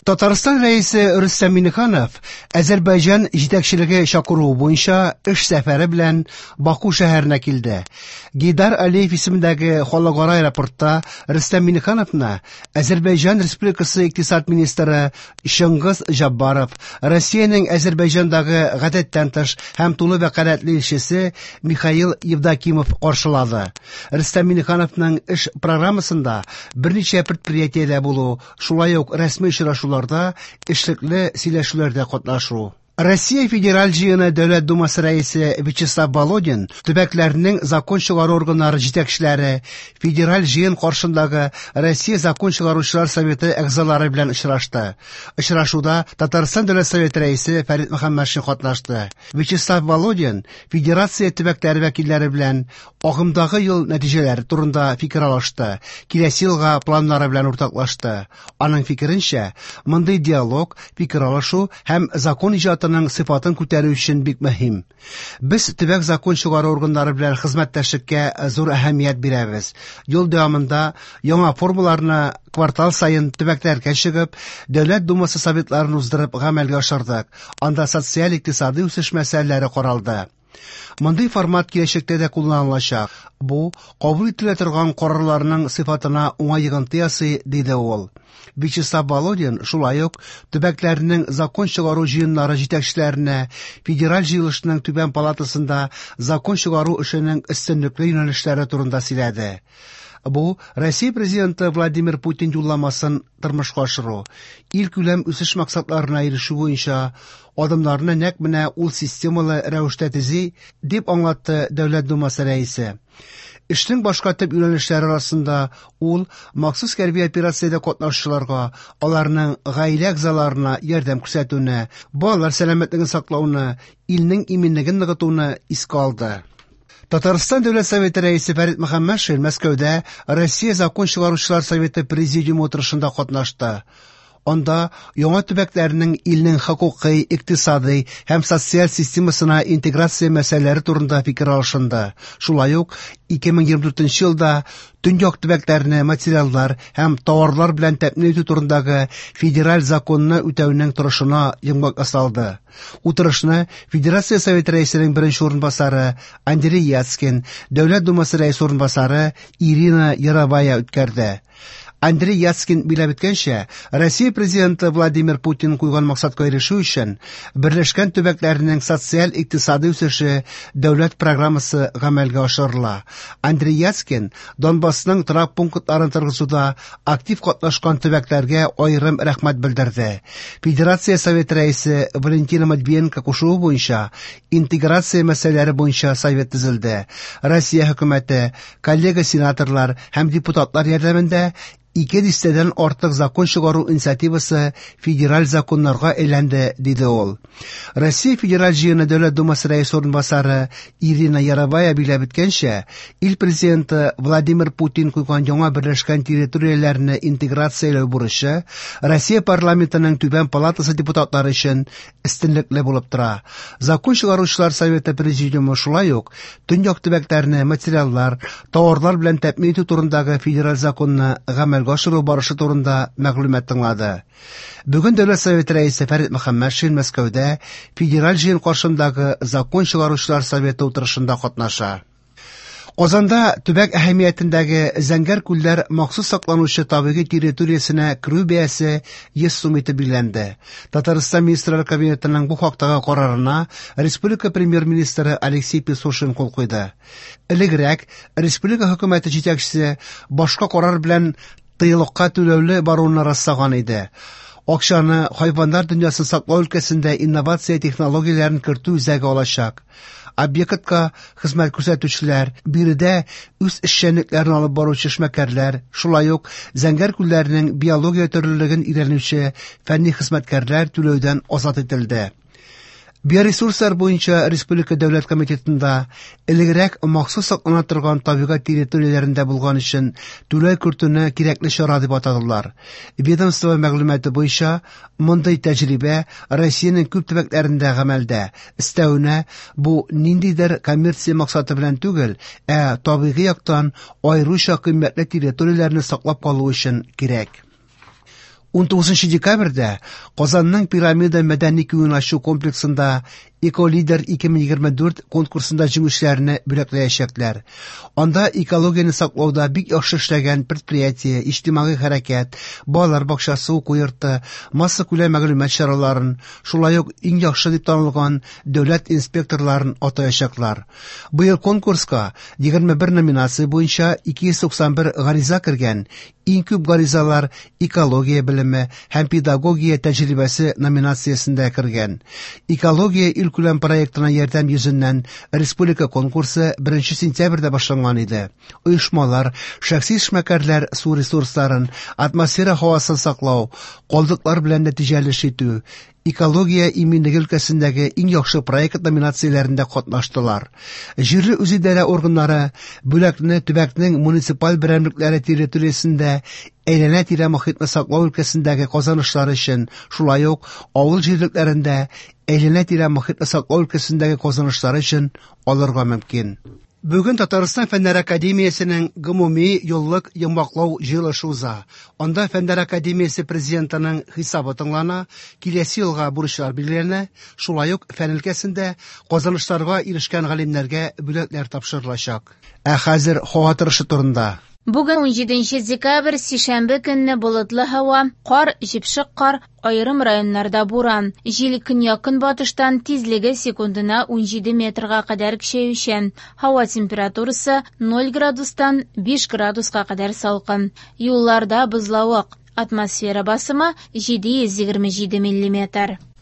Татарстан рәисе Рөстәм Миңнеханов Азәрбайҗан җитәкчелеге чакыруы буенча эш сәфәре белән Баку шәһәренә килде. Гейдар Алиев исемендәге халыкара аэропортта Рөстәм Миңнехановны Азәрбайҗан Республикасы икътисад министры Шыңгыз Җаббаров, Россиянең Азәрбайҗандагы гадәттән тыш һәм тулы вәкаләтле илчесе Михаил Евдокимов каршылады. Рөстәм Миңнехановның эш программасында берничә предприятиедә булу, шулай ук рәсми очрашуларда, эшлекле сөйләшүләрдә катнашу. Россия Федераль җыены Дәүләт Думасы рәисе Вячеслав Володин төбәкләрнең закон чыгару органнары җитәкчеләре, Федераль җыен каршындагы Россия Закон чыгаручылар советы әгъзалары белән очрашты. Очрашуда Татарстан Дәүләт Советы рәисе Фәрит Мөхәммәтшин катнашты. Вячеслав Володин Федерация төбәкләре вәкилләре белән агымдагы ел нәтиҗәләре турында фикер алышты, киләсе елга планнары белән уртаклашты. Аның фикеренчә, мондый диалог, фикер алышу һәм закон иҗатының сыйфатын күтәрү өчен бик мөһим. Без төбәк закон чыгару органнары белән хезмәттәшлеккә зур әһәмият бирәбез. Ел дәвамында яңа формаларны квартал сайын төбәкләргә чыгып, Дәүләт Думасы советларын уздырып гамәлгә ашырдык. Анда социаль-икътисади үсеш мәсьәләләре каралды. Мондый формат киләчәктә дә кулланылачак. Бу кабул ителә торган карарларның сыйфатына уңай йогынты ясый, диде ул. Вячеслав Володин шулай ук төбәкләрнең закон чыгару җыеннары җитәкчеләренә федераль җыелышның түбән палатасында закон чыгару эшенең өстенлекле юнәлешләре турында сөйләде. Бу Россия президенты Владимир Путин юлламасын тормышка ашыру, илкүләм үсеш максатларына ирешү буенча адымнарны нәкъ менә ул системалы рәвештә төзи, дип аңлатты Дәүләт Думасы рәисе. Эшнең башка төп юнәлешләре арасында ул махсус хәрби операциядә катнашучыларга, аларның гаилә әгъзаларына ярдәм күрсәтүне, балалар сәламәтлеген саклауны, илнең иминлеген ныгытуны искә алды. Татарстан Дәүләт Советы рәисе Фәрит Мөхәммәтшин Мәскәүдә Россия Закон чыгаручылар советы президиумы утырышында катнашты. Анда яңа төбәкләрнең илнең хокукый, икътисади һәм социаль системасына интеграция мәсьәләләре турында фикер алышынды. Шулай ук 2024 елда төньяк төбәкләрне материаллар һәм товарлар белән тәэмин итү турындагы федераль законны үтәүнең торышына йомгак ясалды. Утырышны Федерация Советы рәисенең беренче урынбасары Андрей Яцкин, Дәүләт Думасы рәисе урынбасары Ирина Яровая үткәрде. Андрей Яцкин биләп иткәнчә, Россия президенты Владимир Путин куйган максатка ирешү өчен Берләшкән төбәкләрнең социаль-икътисади үсеше дәүләт программасы гамәлгә ашырыла. Андрей Яцкин Донбассның торак пунктларын торгызуда актив катнашкан төбәкләргә аерым рәхмәт белдерде. Федерация Советы рәисе Валентина Матвиенко кушуы буенча интеграция мәсьәләләре буенча совет төзелде. Россия хөкүмәте, коллега сенаторлар һәм депутатлар ярдәмендә 200-дән артык закон чыгару инициативасы федераль законнарга әйләнде, диде ул. Россия Федераль җыены Дәүләт Думасы рәисе урынбасары Ирина Яровая биләп иткәнчә, ил президенты Владимир Путин куйган яңа берләшкән территорияләрне интеграцияләү бурычы Россия парламентының түбән палатасы депутатлары өчен өстенлекле булып тора. Закон чыгаручылар советы президиумы шулай ук төньяк төбәкләрне материаллар, товарлар белән тәэмин итү турындагы федераль законны гамәлгә ашыру барышы турында мәгълүмат тыңлады. Бүген Дәүләт Советы рәисе Фәрит Мөхәммәтшин Мәскәүдә федераль җыен каршындагы закон чыгаручылар советы утырышында катнаша. Казанда төбәк әһәмиятендәге Зәңгәр күлләр махсус сакланучы табигый территориясенә керү бәясе 100 сум итеп билгеләнде. Татарстан Министрлар Кабинетының бу хактагы карарына республика премьер-министры Алексей Песошин кул куйды. Элегрәк республика хөкүмәте җитәкчесе башка карар белән тыелыкка түләүле баруына раслаган иде. Акчаны хайваннар дөньясын саклау өлкәсендә инновация технологияләрен кертү үзәге алачак. Объектка хезмәт күрсәтүчеләр, биредә үз эшчәнлекләрен алып баручы эшмәкәрләр, шулай ук Зәңгәр күлләренең биология төрлелеген өйрәнүче фәнни хезмәткәрләр түләүдән азат ителде. Биоресурслар буенча Республика Дәүләт комитетында элегрәк махсус саклана торган табигать территорияләрендә булган өчен түләү кертүне кирәкле чара дип атадылар. Ведомство мәгълүматы буенча мондый тәҗрибә Россиянең күп төбәкләрендә гамәлдә. Өстәвенә, бу ниндидер коммерция максаты белән түгел, ә табигый яктан аеруча кыйммәтле территорияләрне саклап калу өчен кирәк. 19 декабрьдә Казанның Пирамида мәдәни күн ачу комплексында «Эколидер 2024» конкурсында җиңүчеләрне бүләкләячәкләр. Анда экологияны саклауда бик яхшы эшләгән предприятие, иҗтимагый хәрәкәт, балалар бакчасы, уку йорты, масса күләм мәгълүмат чараларын, шулай ук иң яхшы дип танылган дәүләт инспекторларын атаячаклар. Быел конкурска 21 номинация буенча 291 гариза кергән. Иң күп гаризалар экология белеме һәм педагогия тәҗрибәсе номинациясендә кергән. Экология илкүләм проектына ярдәм йөзеннән республика конкурсы 1 сентябрьдә башланган иде. Оешмалар, шәхси эшмәкәрләр су ресурсларын, атмосфера һавасын саклау, калдыклар белән нәтиҗәле эш итү, экология иминлеге өлкәсендәге иң яхшы проект номинацияләрендә катнаштылар. Җирле үзидарә органнары бүләкне төбәкнең муниципаль берәмлекләре территориясендә әйләнә-тирә мохитны саклау өлкәсендәге казанышлары өчен, шулай ук авыл җирлекләрендә әйләнә-тирә мохитны саклау өлкәсендәге казанышлары өчен алырга мөмкин. Бүген Татарстан Фәннәр академиясенең гомуми еллык йомгаклау җыелышы уза. Анда Фәннәр академиясе президентының хисабы тыңлана, киләсе елга бурычлар билгеләнә, шулай ук фән өлкәсендә казанышларга ирешкән галимнәргә бүләкләр тапшырылачак. Ә хәзер һава торышы турында. Бүген 17 декабрь сишәмбе көнне болытлы һава, кар, җепшек кар, айрым районнарда буран. Җил көньяк-көнбатыштан тизлеге секундына 17 метрга кадәр көчәючән. Һава температурасы 0 градустан 5 градуска кадәр салкын. Юлларда бозлавык. Атмосфера басымы 727 мм.